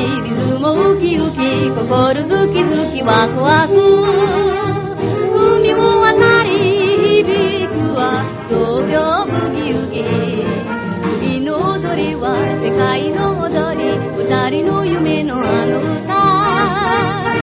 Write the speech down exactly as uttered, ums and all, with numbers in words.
リズムもウキウキ心ズキズキワクワク